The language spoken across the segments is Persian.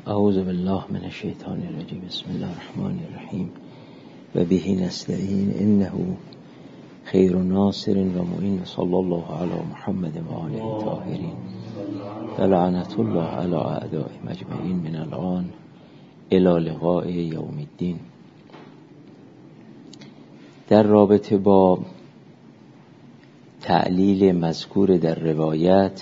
اعوذ بالله من الشیطان الرجیم. بسم الله الرحمن الرحیم و به نستعین انه خیر ناصر و معین. صلی الله علی محمد و آله الطاهرین و لعنت الله علی اعدائهم اجمعین من الان الی لقاء یوم الدین. در رابطه با تعلیل مذکور در روایت،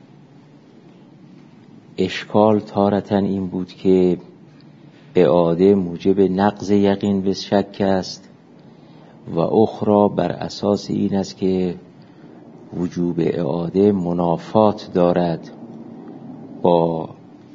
اشکال تارةً این بود که اعاده موجب نقض یقین به شک است و اخرى بر اساس این است که وجوب اعاده منافات دارد با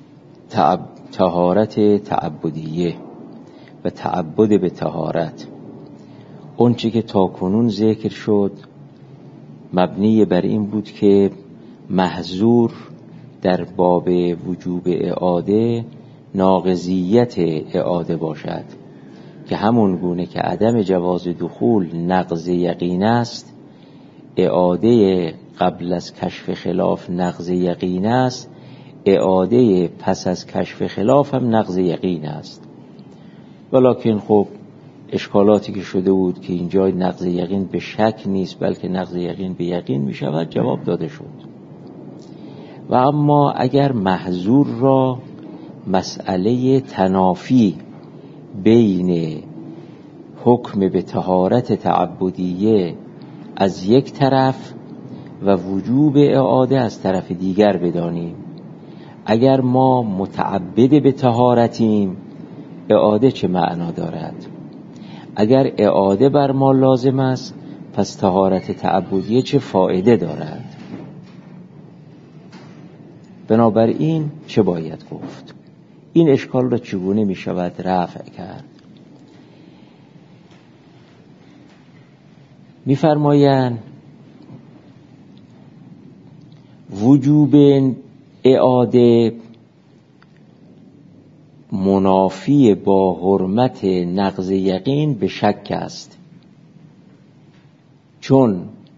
طهارت تعبدیه و تعبد به طهارت. اون چی که تاکنون ذکر شد مبنی بر این بود که محظور در باب وجوب اعاده ناقضیت اعاده باشد، که همون گونه که عدم جواز دخول نقض یقین است، اعاده قبل از کشف خلاف نقض یقین است، اعاده پس از کشف خلاف هم نقض یقین است. ولکن خب اشکالاتی که شده بود که اینجا نقض یقین به شک نیست بلکه نقض یقین به یقین می شود جواب داده شد. و اما اگر محظور را مسئله تنافی بین حکم به طهارت تعبدیه از یک طرف و وجوب اعاده از طرف دیگر بدانیم، اگر ما متعبد به طهارتیم اعاده چه معنا دارد؟ اگر اعاده بر ما لازم است پس طهارت تعبدیه چه فایده دارد؟ بنابراین چه باید گفت؟ این اشکال را چگونه می شود رفع کرد؟ می فرمایند وجوب اعاده منافی با حرمت نقض یقین به شک است، چون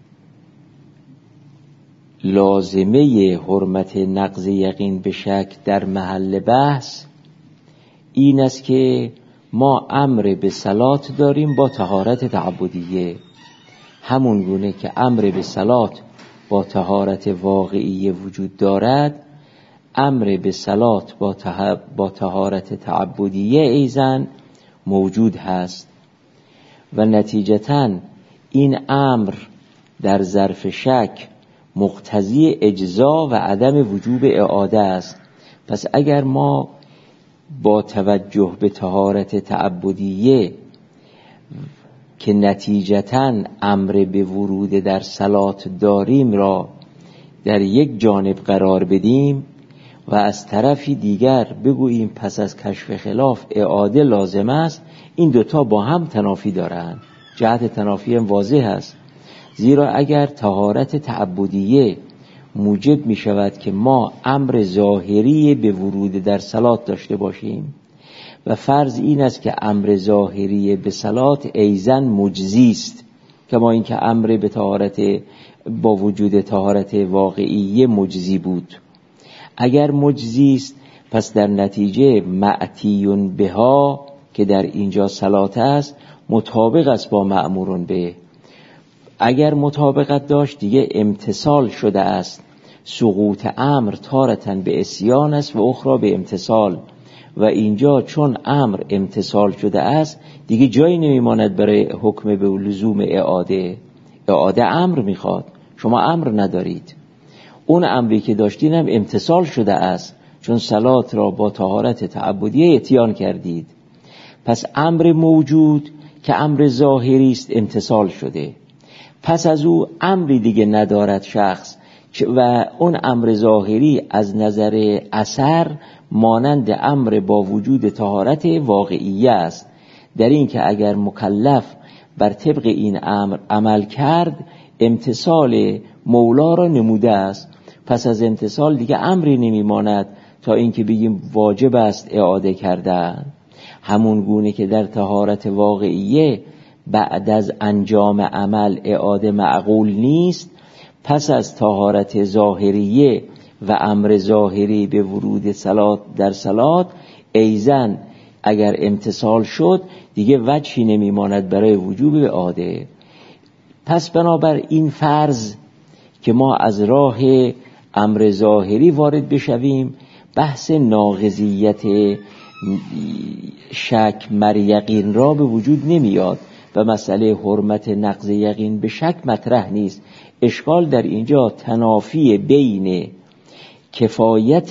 لازمه حرمت نقض یقین به شک در محل بحث این است که ما امر به صلات داریم با طهارت تعبدیه، همون گونه که امر به صلات با طهارت واقعی وجود دارد، امر به صلات با طهارت تعبدیه ایضاً موجود هست و نتیجتاً این امر در ظرف شک مقتضی اجزا و عدم وجوب اعاده است. پس اگر ما با توجه به طهارت تعبدیه که نتیجتاً امر به ورود در صلات داریم را در یک جانب قرار بدیم و از طرفی دیگر بگوییم پس از کشف خلاف اعاده لازم است، این دوتا با هم تنافی دارند. جهت تنافی هم واضح است، زیرا اگر طهارت تعبدیه موجب می شود که ما امر ظاهری به ورود در صلات داشته باشیم و فرض این است که امر ظاهری به صلات ایضاً مجزی است، کما اینکه امر به طهارت با وجود طهارت واقعی مجزی بود. اگر مجزی است پس در نتیجه معتیون بها که در اینجا صلات است مطابق است با مأمورون به. اگر مطابقت داشت دیگه امتثال شده است. سقوط امر تارةً به عصیان است و اخرى به امتثال، و اینجا چون امر امتثال شده است دیگه جایی نمیماند برای حکم به لزوم اعاده. اعاده امر میخواد، شما امر ندارید، اون امری که داشتین هم امتثال شده است چون صلات را با طهارت تعبدیه اتیان کردید. پس امر موجود که امر ظاهری است امتثال شده، پس از او امری دیگه ندارد شخص و اون امر ظاهری از نظر اثر مانند امر با وجود طهارت واقعیه است، در این که اگر مکلف بر طبق این امر عمل کرد امتثال مولا را نموده است. پس از امتثال دیگه امری نمیماند تا اینکه بگیم واجب است اعاده کردن. همون گونه که در طهارت واقعیه بعد از انجام عمل اعاده معقول نیست، پس از طهارت ظاهریه و امر ظاهری به ورود صلات در صلات ایزن اگر امتصال شد دیگه وجهی نمیماند برای وجوب اعاده. پس بنابر این فرض که ما از راه امر ظاهری وارد بشویم، بحث ناقضیت شک مر یقین را به وجود نمیاد و مسئله حرمت نقض یقین به شک مطرح نیست. اشکال در اینجا تنافی بین کفایت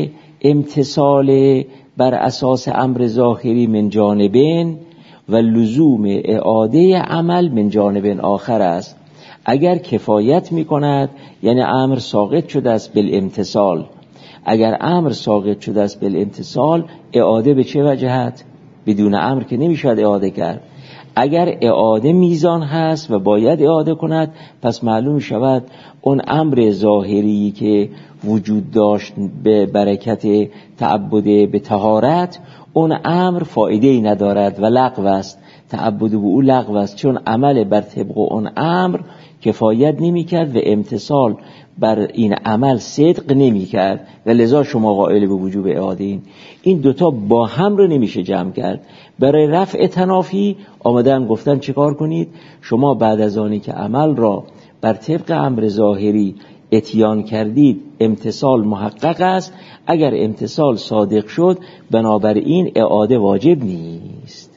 امتصال بر اساس امر ظاهری من جانبین و لزوم اعاده عمل من جانب آخر است. اگر کفایت می کند یعنی امر ساقط شده است بالامتصال، اگر امر ساقط شده است بالامتصال اعاده به چه وجهت؟ بدون امر که نمیشود اعاده کرد. اگر اعاده میزان هست و باید اعاده کند، پس معلوم شود اون امر ظاهری که وجود داشت به برکت تعبد به طهارت، اون امر فایده‌ای ندارد و لغو است، تعبد به او لغو است، چون عمل بر طبق اون امر کفایت نمی‌کرد و امتصال بر این عمل صدق نمی‌کرد و لذا شما قائل به وجوب اعاده این دوتا با هم رو نمیشه جمع کرد. برای رفع تنافی آمدن گفتن چیکار کنید؟ شما بعد از آنی که عمل را بر طبق امر ظاهری اتیان کردید امتصال محقق است، اگر امتصال صادق شد بنابراین اعاده واجب نیست.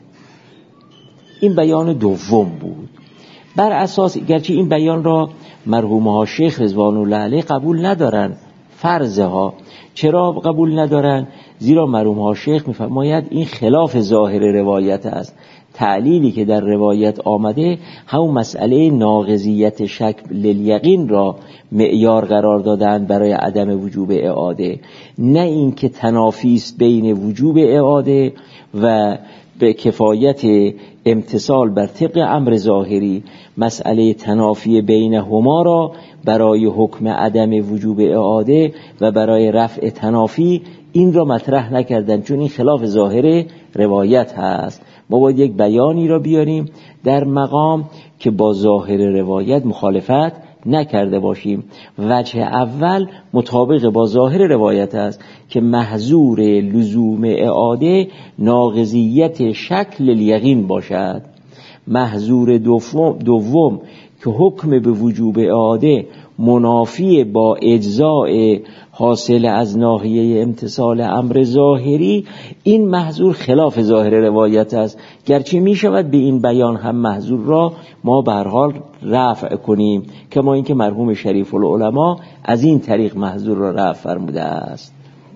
این بیان دوم بود. بر اساس گرچه این بیان را مرحوم ها شیخ رضوان الله علیه قبول ندارن، فرض ها چرا قبول ندارن؟ زیرا مرحوم ها شیخ میفرماید این خلاف ظاهر روایت است. تعلیلی که در روایت آمده همون مسئله ناقضیت شک لیقین را معیار قرار دادن برای عدم وجوب اعاده، نه این که تنافی است بین وجوب اعاده و به کفایت امتصال بر طبق امر ظاهری. مسئله تنافی بینهما را برای حکم عدم وجوب اعاده و برای رفع تنافی این را مطرح نکردن، چون این خلاف ظاهر روایت هست. ما باید یک بیانی را بیاریم در مقام که با ظاهر روایت مخالفت نکرده باشیم. وجه اول مطابق با ظاهر روایت است که محظور لزوم اعاده ناقضیت شکل الیقین باشد. محظور دوم که حکم به وجوب اعاده منافی با اجزاء حاصل از ناحیه امتصال امر ظاهری، این محظور خلاف ظاهر روایت است. گرچه می شود به این بیان هم محظور را ما به هر حال رفع کنیم، کما اینکه مرحوم شریف العلماء از این طریق محظور را رفع فرموده است.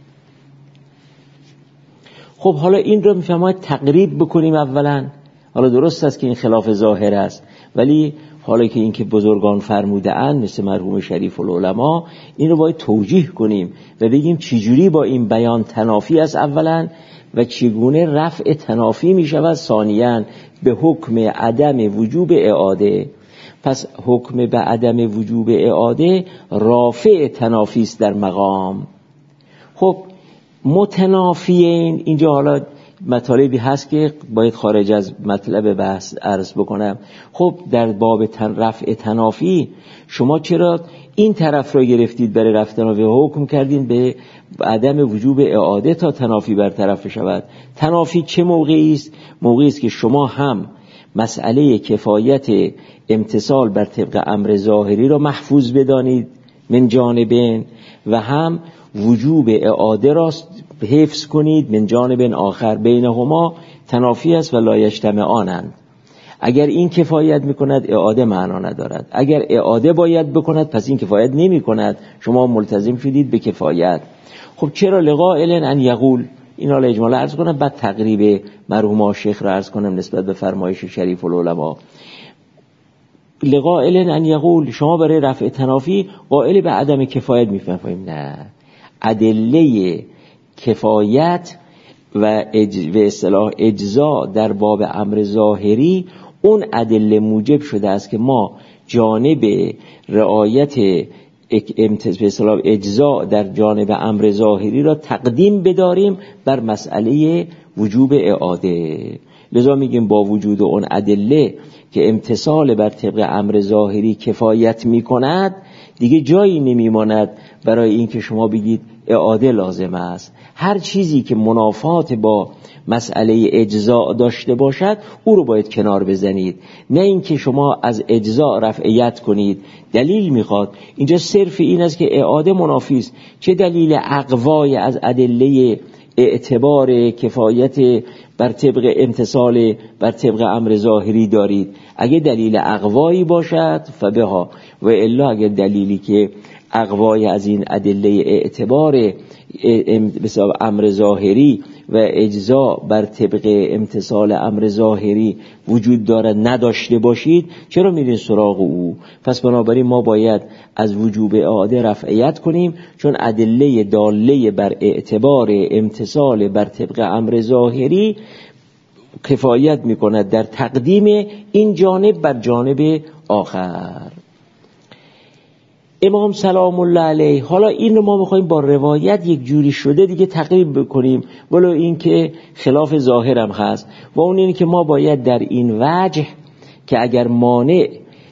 خب حالا این را میفهمید تقریب بکنیم. اولا حالا درست است که این خلاف ظاهر است، ولی حالا که این که بزرگان فرموده اند مثل مرحوم شریف العلماء، این رو باید توجیه کنیم و بگیم چجوری با این بیان تنافی است اولا و چگونه رفع تنافی می شود ثانیاً به حکم عدم وجوب اعاده. پس حکم به عدم وجوب اعاده رافع تنافی است در مقام. خب متنافیین اینجا حالا مطالبی هست که باید خارج از مطلب بحث عرض بکنم. خب در باب رفع تنافی شما چرا این طرف را گرفتید برای رفع تنافی و حکم کردین به عدم وجوب اعاده تا تنافی برطرف شود؟ تنافی چه موقعی است؟ موقعی است که شما هم مسئله کفایت امتصال بر طبق امر ظاهری را محفوظ بدانید من جانبین و هم وجوب اعاده را حفظ کنید من جانب آخر. بینهما تنافی است و لا یجتمعانند. اگر این کفایت میکند اعاده معنا ندارد، اگر اعاده باید بکند پس این کفایت نمی کند، شما ملتزم شدید به کفایت. خب چرا لقائل ان یقول، این حالا اجمالا عرض کنم بعد تقریب مرحوم شیخ را عرض کنم نسبت به فرمایش شریف العلماء. لقائل ان یقول، شما برای رفع تنافی قائل به عدم کفایت میفهمیم. نه، ادله کفایت و اصطلاح اجزا در باب امر ظاهری اون ادله موجب شده است که ما جانب رعایت اصطلاح اجزا در جانب امر ظاهری را تقدیم بداریم بر مسئله وجوب اعاده. لذا میگیم با وجود اون ادله که امتصال بر طبق امر ظاهری کفایت میکند، دیگه جایی نمیماند برای این که شما بگید اعاده لازم است. هر چیزی که منافات با مسئله اجزاء داشته باشد او رو باید کنار بزنید، نه اینکه شما از اجزاء رفعیت کنید. دلیل میخواد اینجا صرف این است که اعاده منافی است. چه دلیل اقوای از ادله اعتبار کفایت بر طبق امتثال بر طبق امر ظاهری دارید؟ اگه دلیل اقوایی باشد فبها، و الا اگه دلیلی که اقوای از این ادله اعتبار مثل امر ظاهری و اجزا بر طبق امتثال امر ظاهری وجود دارد نداشته باشید، چرا میرین سراغ او؟ پس بنابراین ما باید از وجوب اعاده رفعیت کنیم، چون ادله داله بر اعتبار امتثال بر طبق امر ظاهری کفایت میکند در تقدیم این جانب بر جانب آخر. امام سلام الله علیه، حالا این رو ما میخوایم با روایت یک جوری شده دیگه تقریب بکنیم، ولو این که خلاف ظاهرم هست، و اون اینه که ما باید در این وجه که اگر مانع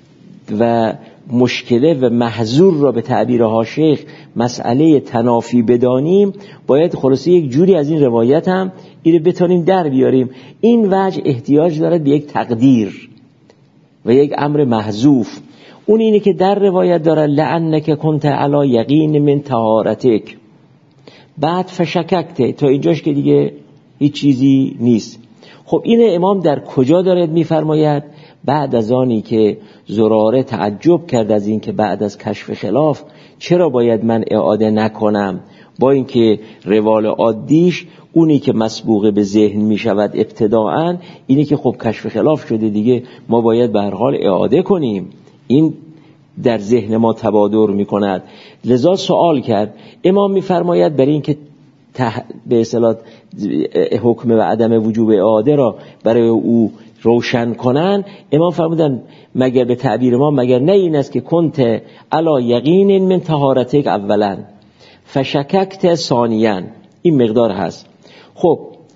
و مشکله و محظور را به تعبیر شیخ مسئله تنافی بدانیم، باید خلاصه یک جوری از این روایت هم اینو بتونیم در بیاریم. این وجه احتیاج دارد به یک تقدیر و یک امر محذوف. اون اینه که در روایت داره لعنک کنت علی یقین من طهارتک، بعد فشککت، تا اینجاش که دیگه هیچ چیزی نیست. خب این امام در کجا داره میفرماید؟ بعد از آنی که زراره تعجب کرد از این که بعد از کشف خلاف چرا باید من اعاده نکنم، با اینکه روال عادیش اونی که مسبوق به ذهن می شود ابتداعاً اینی که خب کشف خلاف شده دیگه ما باید به هر حال اعاده کنیم، این در ذهن ما تبادر می کند. لذا سوال کرد. امام می فرماید برای این که به اصطلاح حکم و عدم وجوب اعاده را برای او روشن کنن، امام فرمودن مگر به تعبیر ما مگر نه این است که کنت علی یقین من طهارتک اولا فشککت ثانیا، این مقدار هست. خب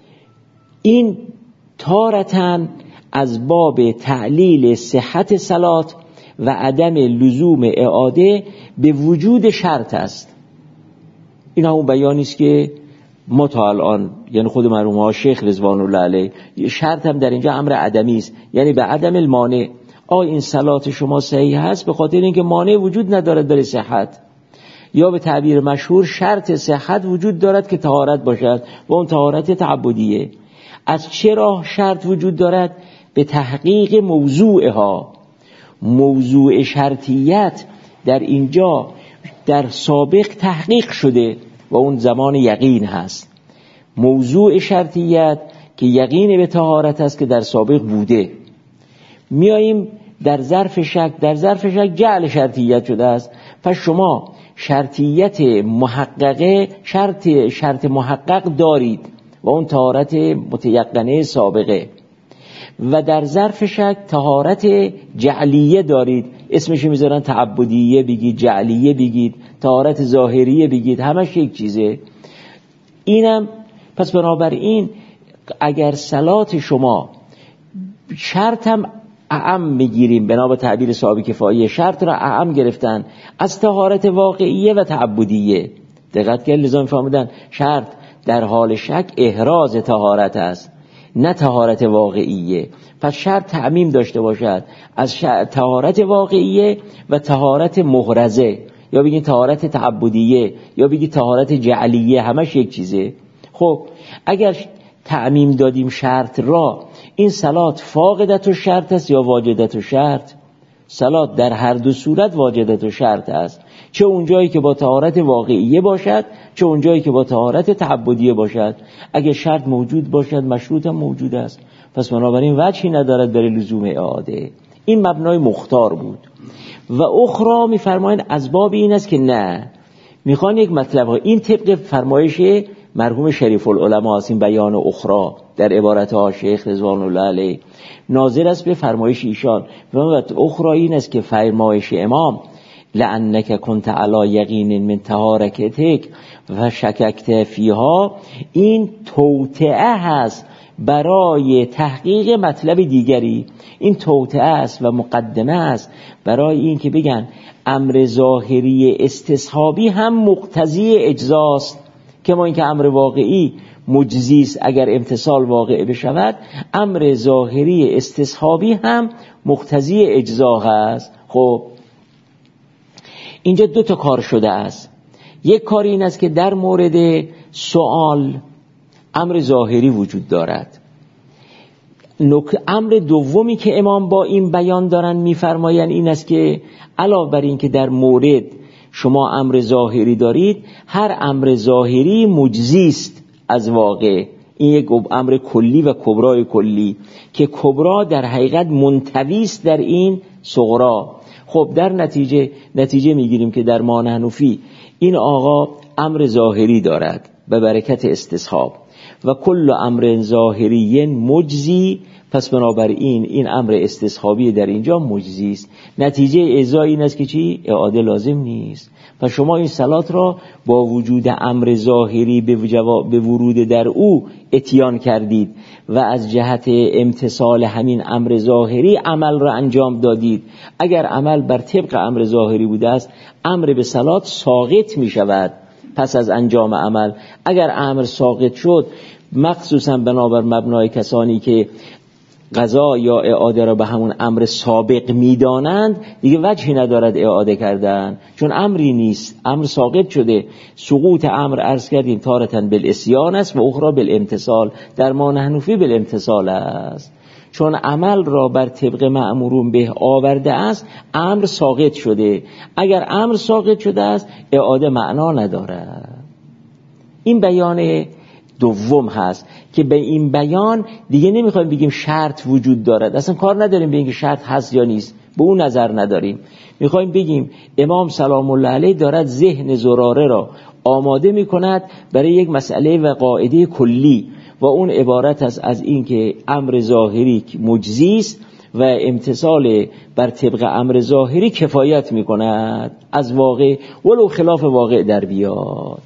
این تارتن از باب تعلیل صحت صلات و عدم لزوم اعاده به وجود شرط است. این همون بیانی است که ما تا الان، یعنی خود مرحوم ها شیخ رضوان الله علیه، شرط هم در اینجا امر عدمی است، یعنی به عدم المانع. این صلات شما صحیح هست به خاطر اینکه مانع وجود ندارد برای صحت، یا به تعبیر مشهور شرط صحت وجود دارد که طهارت باشد و اون طهارت تعبدیه. از چه راه شرط وجود دارد؟ به تحقیق موضوعها. موضوع شرطیت در اینجا در سابق تحقیق شده و اون زمان یقین هست. موضوع شرطیت که یقین به طهارت است که در سابق بوده. میاییم در ظرف شک، در ظرف شک جعل شرطیت شده است. پس شما شرطیت محققه، شرط محقق دارید و اون طهارت متیقنه سابقه، و در ظرف شک طهارت جعلیه دارید، اسمش میذارن تعبدیه بگید، جعلیه بگید، طهارت ظاهریه بگید، همش یک چیزه. اینم پس بنابراین اگر صلات شما شرط هم اعم میگیریم، بنا به تعبیر صحابه کفایه شرط را اعم گرفتن از طهارت واقعیه و تعبدیه. دقت کنید، لذا میفهمیدن شرط در حال شک احراز طهارت است نه طهارت واقعیه. پس شرط تعمیم داشته باشد از طهارت واقعیه و طهارت محرزه، یا بگید طهارت تعبدیه یا بگید طهارت جعلیه، همش یک چیزه. خب اگر تعمیم دادیم شرط را، این صلات فاقدت و شرط است یا واجدت و شرط؟ صلات در هر دو صورت واجدت و شرط است، چه اونجایی که با طهارت واقعیه باشد چه اونجایی که با طهارت تعبدیه باشد. اگه شرط موجود باشد مشروط هم موجود است، پس بنابراین وجهی ندارد برای لزوم اعاده. این مبنای مختار بود. و اخرى میفرمایند از باب این است که نه، میخوان یک مطلب ها، این طبق فرمایش مرحوم شریف العلماء است، این بیان اخرى در عبارت ها شیخ رضوان الله علیه ناظر است به فرمایش ایشان. و اخرى این است که فرمایش امام لعنک کنت علی یقین من طهارتک و شککت فیها، این توطئه هست برای تحقیق مطلب دیگری. این توطئه است و مقدمه است برای این که بگن امر ظاهری استصحابی هم مقتضی اجزاست، که ما اینکه امر واقعی مجزیست اگر امتصال واقع بشود، امر ظاهری استصحابی هم مقتضی اجزا هست. خب اینجا 2 تا کار شده است. یک کار این است که در مورد سوال امر ظاهری وجود دارد. امر دومی که امام با این بیان دارن میفرمایند این است که علاوه بر این که در مورد شما امر ظاهری دارید، هر امر ظاهری مجزی است از واقع. این یک امر کلی و کبرای کلی که کبرا در حقیقت منطوی است در این صغرا. خب در نتیجه میگیریم که در ما حنفی این آقا امر ظاهری دارد به برکت استصحاب و کل امر ظاهری مجزی، پس بنابراین این امر استصحابی در اینجا مجزی است. نتیجه اجزا این است که چی؟ اعاده لازم نیست. پس شما این صلات را با وجود امر ظاهری به ورود در او اتیان کردید و از جهت امتصال همین امر ظاهری عمل را انجام دادید. اگر عمل بر طبق امر ظاهری بوده است، امر به صلات ساقط می شود پس از انجام عمل. اگر امر ساقط شد، مخصوصا بنابر مبنای کسانی که قضا یا اعاده را به همون امر سابق میدانند، دیگه وجهی ندارد اعاده کردن، چون امری نیست، امر ساقط شده. سقوط امر عرض کردیم تارتن بالعصیان است و اخرى بالامتصال. در ما حنفی بالامتصال است، چون عمل را بر طبق مأمورون به آورده است، امر ساقط شده. اگر امر ساقط شده است، اعاده معنا ندارد. این بیان دوم هست که به این بیان دیگه نمیخوایم بگیم شرط وجود دارد، اصلا کار نداریم به اینکه شرط هست یا نیست، به اون نظر نداریم. میخوایم بگیم امام سلام الله علیه دارد ذهن زراره را آماده میکند برای یک مسئله و قاعده کلی، و اون عبارت است از این که امر ظاهری مجزی است و امتصال بر طبق امر ظاهری کفایت میکند از واقع، ولو خلاف واقع در بیاد.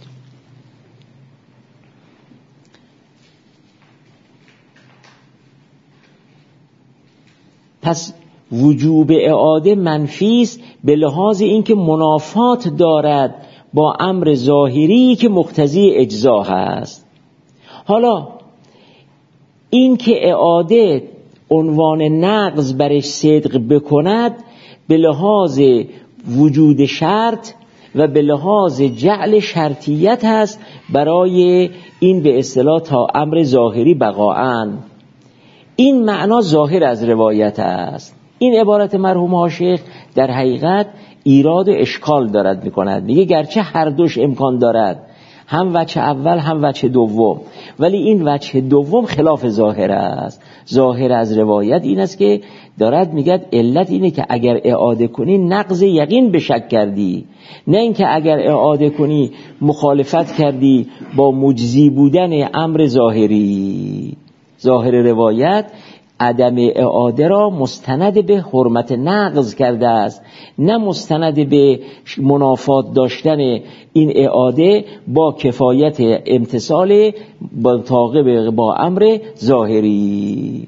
پس وجوب اعاده منفی است به لحاظ اینکه منافات دارد با امر ظاهری که مقتضی اجزا هست. حالا این که اعاده عنوان نقض برش صدق بکند به لحاظ وجود شرط و به لحاظ جعل شرطیت هست برای این به اصطلاح تا امر ظاهری بقاءً. این معنا ظاهر از روایت است. این عبارت مرحوم حاشیخ در حقیقت ایراد و اشکال دارد میکند. میگه گرچه هر دوش امکان دارد، هم وجه اول هم وجه دوم، ولی این وجه دوم خلاف ظاهر است. ظاهر از روایت این است که دارد میگه علت اینه که اگر اعاده کنی نقض یقین به شک کردی، نه اینکه اگر اعاده کنی مخالفت کردی با مجزی بودن امر ظاهری. ظاهر روایت عدم اعاده را مستند به حرمت نقض کرده است، نه مستند به منافات داشتن این اعاده با کفایت امتصال با تعاقب با امر ظاهری.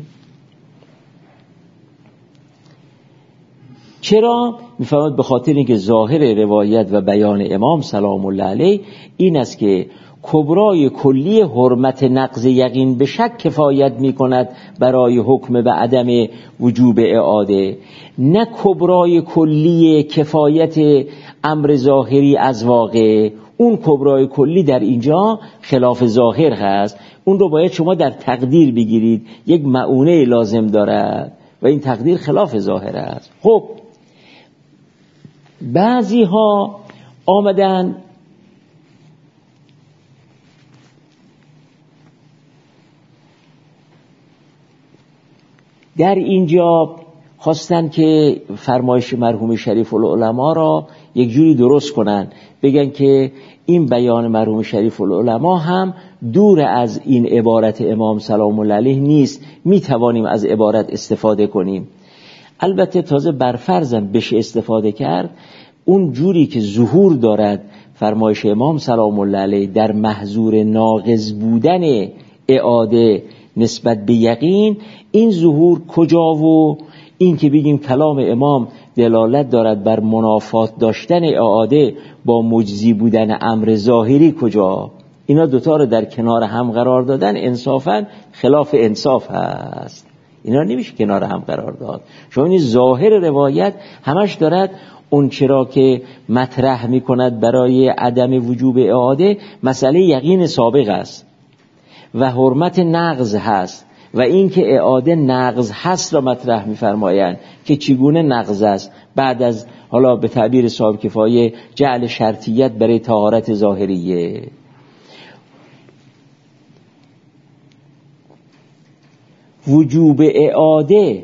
چرا؟ میفهمد به خاطر اینکه ظاهر روایت و بیان امام سلام الله علیه این است که کبرای کلی حرمت نقض یقین به شک کفایت می کند برای حکم به عدم وجوب اعاده، نه کبرای کلی کفایت امر ظاهری از واقع. اون کبرای کلی در اینجا خلاف ظاهر هست، اون رو باید شما در تقدیر بگیرید، یک معونه لازم دارد و این تقدیر خلاف ظاهر است. خب بعضی ها آمدن در اینجا خواستن که فرمایش مرحوم شریف العلماء را یک جوری درست کنن، بگن که این بیان مرحوم شریف العلماء هم دور از این عبارت امام سلام الله علیه نیست، می توانیم از عبارت استفاده کنیم. البته تازه برفرضم بشه استفاده کرد، اون جوری که ظهور دارد فرمایش امام سلام الله علیه در محظور ناقض بودن اعاده نسبت به یقین، این ظهور کجا و این که بگیم کلام امام دلالت دارد بر منافات داشتن اعاده با مجزی بودن امر ظاهری کجا؟ اینا دوتا رو در کنار هم قرار دادن انصافاً خلاف انصاف هست. اینا نمیشه کنار هم قرار داد. شما این ظاهر روایت همش دارد اون چرا که مطرح میکند برای عدم وجوب اعاده مسئله یقین سابق است و حرمت نقض هست و این که اعاده نقض هست را مطرح میفرمایند که چگونه نقض است بعد از حالا به تعبیر صاحب کفایه جعل شرطیت برای طهارت ظاهریه. وجوب اعاده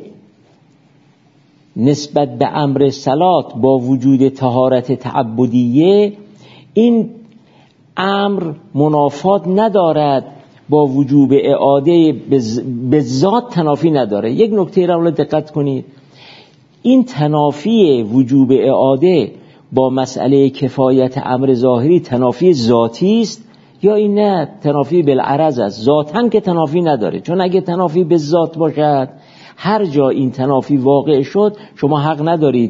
نسبت به امر صلات با وجود طهارت تعبدیه، این امر منافات ندارد با وجوب اعاده، به ذات تنافی نداره. یک نکته را دقت کنید، این تنافی وجوب اعاده با مسئله کفایت امر ظاهری تنافی ذاتی است یا این نه تنافی بالعرض است؟ ذاتاً که تنافی نداره، چون اگه تنافی به ذات باشد هر جا این تنافی واقع شد شما حق ندارید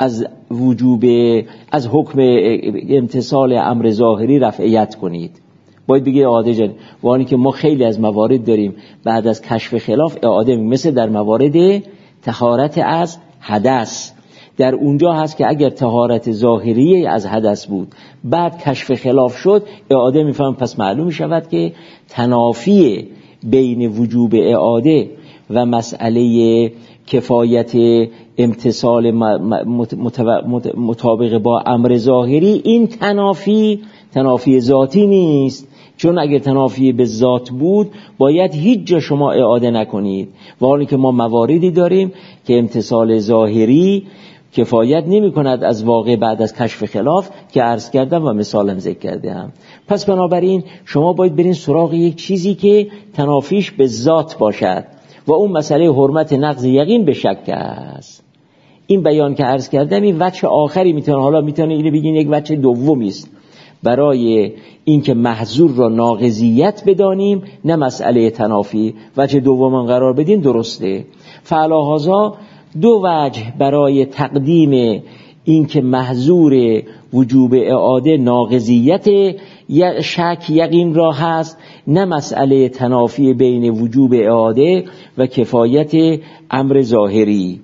از حکم امتثال امر ظاهری رفعیت کنید. باید بگید اعاده جن، وانی که ما خیلی از موارد داریم بعد از کشف خلاف اعاده، مثل در موارد طهارت از حدث، در اونجا هست که اگر طهارت ظاهری از حدث بود بعد کشف خلاف شد اعاده میفهم، پس معلوم شود که تنافی بین وجوب اعاده و مسئله کفایت امتثال مطابق با امر ظاهری، این تنافی ذاتی نیست، چون اگر تنافی به ذات بود باید هیچ جا شما اعاده نکنید. و حالی که ما مواردی داریم که امتثال ظاهری کفایت نمی کند از واقع بعد از کشف خلاف که عرض کردم و مثالم ذکر کردم. پس بنابراین شما باید برین سراغ یک چیزی که تنافیش به ذات باشد و اون مسئله حرمت نقض یقین به شک است. این بیان که عرض کردم این وجه آخری میتونه، حالا میتونه اینو بگین یک وجه دومی است برای اینکه محظور را ناقضیت بدانیم، نه مسئله تنافی. وجه دوم قرار بدین درسته. فعلا هذا دو وجه برای تقدیم اینکه محظور وجوب اعاده ناقضیت شک یقین را هست، نه مسئله تنافی بین وجوب اعاده و کفایت امر ظاهری.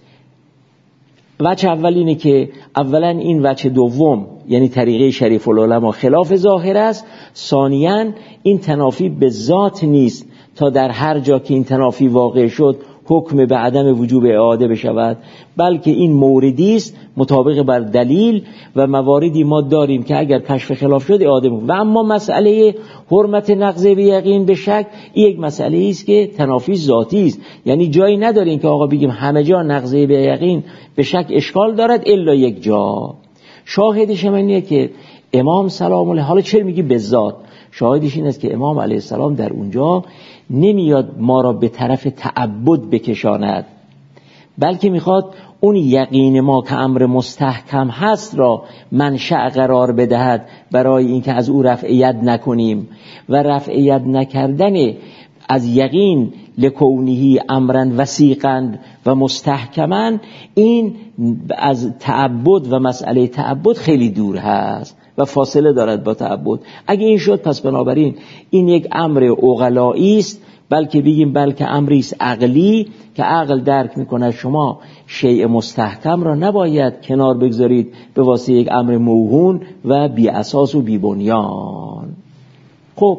وجه اول اینه که اولا این وجه دوم یعنی طریقه شریف العلماء خلاف ظاهر است. ثانیاً این تنافی به ذات نیست تا در هر جا که این تنافی واقع شد حکم به عدم وجوب اعاده بشود، بلکه این موردی است مطابق بر دلیل و مواردی ما داریم که اگر کشف خلاف شد اعاده بود. و اما مسئله حرمت نقض به یقین به شک، این یک مسئله است که تنافی ذاتی است، یعنی جایی نداریم که آقا بگیم همه جا نقض به یقین به شک اشکال دارد الا یک جا. شاهدش اینه که امام سلام علیه، حالا چرا میگی به ذات؟ شاهدش این است که امام علیه السلام در اونجا نمیاد ما را به طرف تعبد بکشاند، بلکه میخواد اون یقین ما که امر مستحکم هست را منشأ قرار بدهد برای اینکه از او رفعیت نکنیم. و رفعیت نکردن از یقین لکونهی امرن وثیقا و مستحکما، این از تعبد و مسئله تعبد خیلی دور هست و فاصله دارد با تعبد. اگه این شد پس بنابراین این یک امر عقلایی است، بلکه امری است عقلی که عقل درک میکنه شما شیء مستحکم را نباید کنار بگذارید به واسطه یک امر موهون و بی اساس و بی بنیان. خب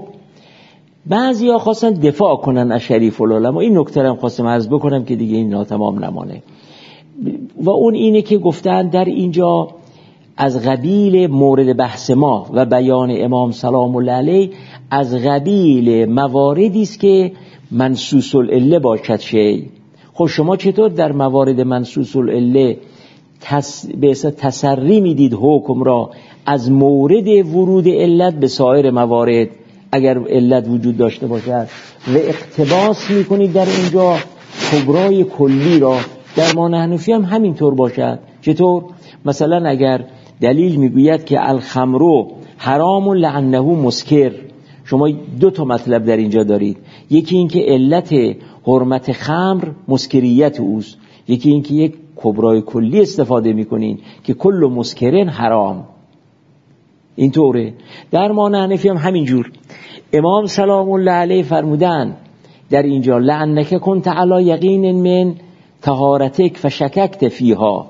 بعضیا خواستن دفاع کنن از شریف العلماء، این نکته هم خواستم عرض بکنم که دیگه این ناتمام نمانه، و اون اینه که گفتن در اینجا از قبیل مورد بحث ما و بیان امام سلام الله علیه از قبیل مواردی است که منصوص العله باشد شیء. خب شما چطور در موارد منصوص العله به اصطلاح تسری میدید حکم را از مورد ورود علت به سایر موارد اگر علت وجود داشته باشد و اقتباس میکنید در اینجا کبرای کلی را؟ در ما حنفی هم همینطور باشد. چطور؟ مثلا اگر دلیل میگوید که الخمر حرام لعنه مسکر، شما دو تا مطلب در اینجا دارید، یکی این که علت حرمت خمر مسکریت اوست، یکی این که یک کبرای کلی استفاده میکنین که کل مسکرن حرام، اینطوره. در ما حنفی هم همینجور. امام سلام الله علیه فرمودن در اینجا لعنک کنت علی یقین من طهارتک فشککت فیها.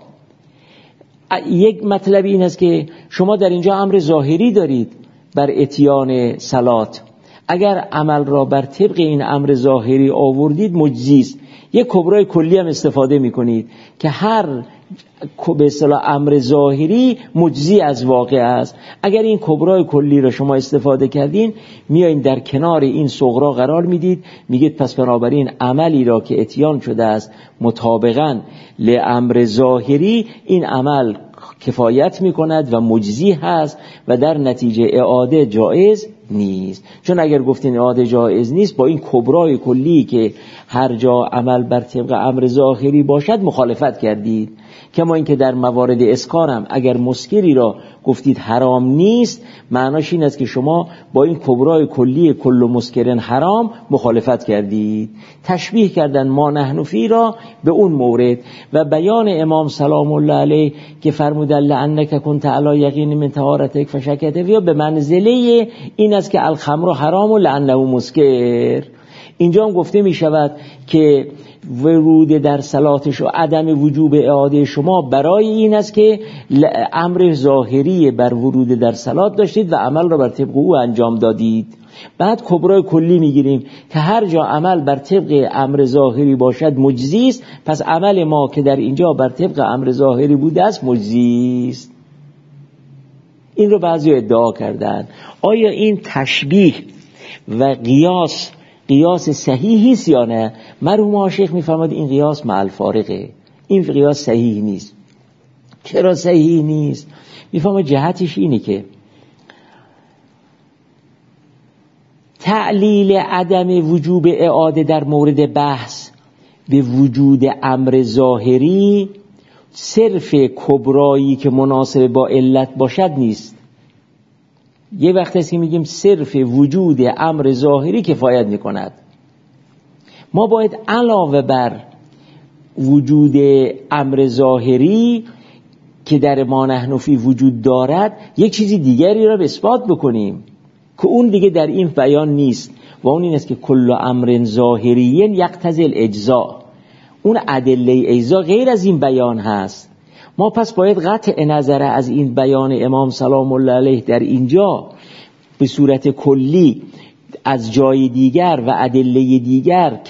یک مطلب این است که شما در اینجا امر ظاهری دارید بر اتیان صلات، اگر عمل را بر طبق این امر ظاهری آوردید مجزی است. یک کبرای کلی هم استفاده میکنید که هر به اصطلاح امر ظاهری مجزی از واقع است. اگر این کبرای کلی را شما استفاده کردین، میایین در کنار این صغرا قرار میدید، میگید پس بنابراین عملی را که اتیان شده است مطابقاً لامر ظاهری، این عمل کفایت میکند و مجزی هست و در نتیجه اعاده جایز نیست. چون اگر گفتین اعاده جایز نیست، با این کبرای کلی که هر جا عمل بر طبق امر ظاهری باشد مخالفت کردید. کما اینکه در موارد اسکار هم اگر مسکری را گفتید حرام نیست، معناش این است که شما با این کبرای کلی کل مسکرن حرام مخالفت کردید. تشبیه کردن ما نحنفی را به اون مورد و بیان امام سلام الله علیه که فرمودن لعنک کنت علی یقین من طهارتک فشککت فیها به منزله این است که الخمر حرام و لعنه مسکر. اینجا هم گفته می شود که ورود در صلاتش و عدم وجوب اعاده شما برای این است که امر ظاهری بر ورود در صلات داشتید و عمل را بر طبق او انجام دادید. بعد کبرای کلی میگیریم که هر جا عمل بر طبق امر ظاهری باشد مجزی است، پس عمل ما که در اینجا بر طبق امر ظاهری بوده است مجزی است. این رو بعضی ادعا کردن. آیا این تشبیه و قیاس صحیحی است یا نه؟ مرحوم شیخ میفرماد این قیاس مع الفارقه، این قیاس صحیح نیست. چرا صحیح نیست؟ میفرماد جهتش اینه که تعلیل عدم وجوب اعاده در مورد بحث به وجود امر ظاهری صرف کبرایی که مناسب با علت باشد نیست. یه وقت هست که میگیم صرف وجود امر ظاهری کفایت میکند. ما باید علاوه بر وجود امر ظاهری که در ما نحنفی وجود دارد یک چیزی دیگری را اثبات بکنیم که اون دیگه در این بیان نیست و اون این است که کل امر ظاهری یقتضی الاجزاء. اون ادله اجزا غیر از این بیان هست. ما پس باید قطع نظر از این بیان امام سلام الله علیه در اینجا به صورت کلی از جای دیگر و ادله دیگر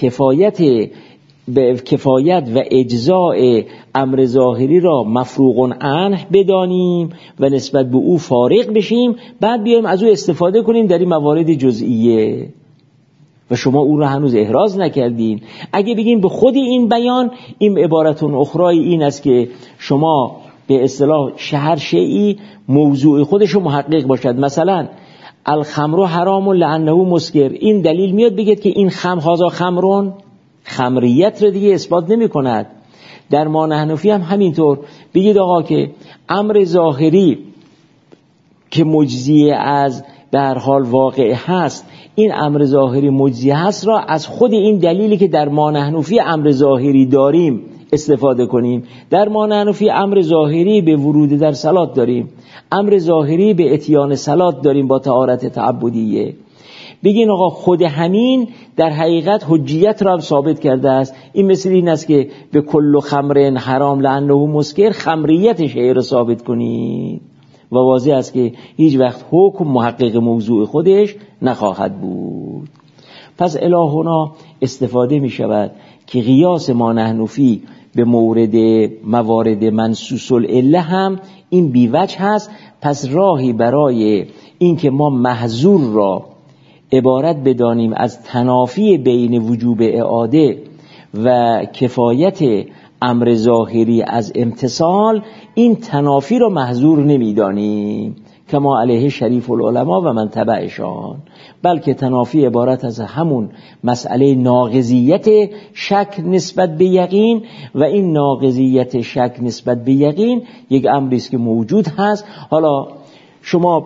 کفایت و اجزاء امر ظاهری را مفروغ عنه بدانیم و نسبت به او فارغ بشیم، بعد بیایم از او استفاده کنیم در این موارد جزئیه. و شما اون رو هنوز احراز نکردین. اگه بگیم به خود این بیان، این عبارتون اخرای این است که شما به اصطلاح هر شیئی موضوع خودش رو محقق باشد. مثلا الخمر حرام لعنه مسکر، این دلیل میاد بگید که این هذا خمرون، خمریت رو دیگه اثبات نمی کند. در ما نحنفی هم همینطور بگید آقا که امر ظاهری که مجزی از در حال واقع هست، این امر ظاهری مجزی هست را از خود این دلیلی که در ما نحنفی امر ظاهری داریم استفاده کنیم. در ما نحنفی امر ظاهری به ورود در صلات داریم، امر ظاهری به اتیان صلات داریم با طهارت تعبدیه. بگین آقا خود همین در حقیقت حجیت را هم ثابت کرده است. این مثل این است که به کل خمر حرام لعنه مسکر خمریت شیء را ثابت کنید و واضح است که هیچ وقت حکم محقق موضوع خودش نخواهد بود. پس الهنا استفاده می شود که قیاس ما نحنفی به موارد منصوص العله هم این بیوجه هست. پس راهی برای این که ما محظور را عبارت بدانیم از تنافی بین وجوب اعاده و کفایت امر ظاهری از امتصال، این تنافی را محظور نمیدانیم کما علیه شریف العلماء و من تبعشان، بلکه تنافی عبارت از همون مسئله ناقضیت شک نسبت به یقین و این ناقضیت شک نسبت به یقین یک امری است که موجود هست. حالا شما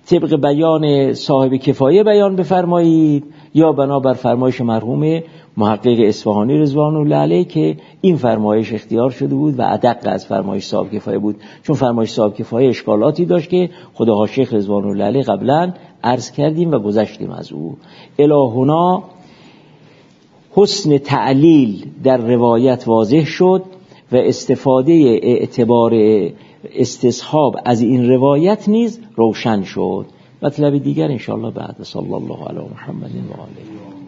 طبق بیان صاحب کفایه بیان بفرمایید یا بنابر فرمایش مرحوم محقق اصفهانی رضوان الله علیه که این فرمایش اختیار شده بود و ادق از فرمایش صاحب کفایه بود، چون فرمایش صاحب کفایه اشکالاتی داشت که خداها شیخ رضوان الله علیه قبلا عرض کردیم و گذشتیم از او. الهنا حسن تعلیل در روایت واضح شد و استفاده اعتبار استصحاب از این روایت نیز روشن شد. مطلب دیگر انشاءالله بعد. صلی الله علی محمد و آله.